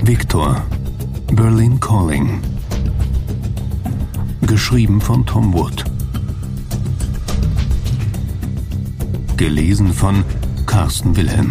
Victor, Berlin Calling. Geschrieben von Tom Wood. Gelesen von Carsten Wilhelm.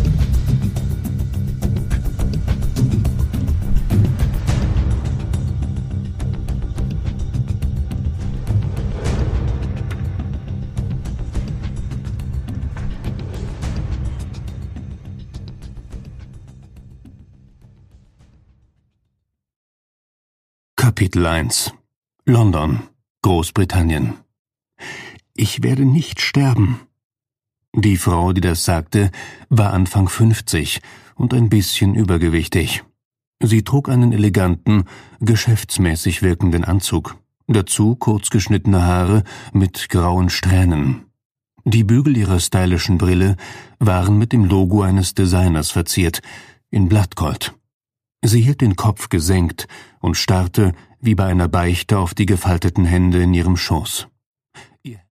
Kapitel 1. London, Großbritannien. Ich werde nicht sterben. Die Frau, die das sagte, war Anfang 50 und ein bisschen übergewichtig. Sie trug einen eleganten, geschäftsmäßig wirkenden Anzug, dazu kurz geschnittene Haare mit grauen Strähnen. Die Bügel ihrer stylischen Brille waren mit dem Logo eines Designers verziert, in Blattgold. Sie hielt den Kopf gesenkt und starrte wie bei einer Beichte auf die gefalteten Hände in ihrem Schoß.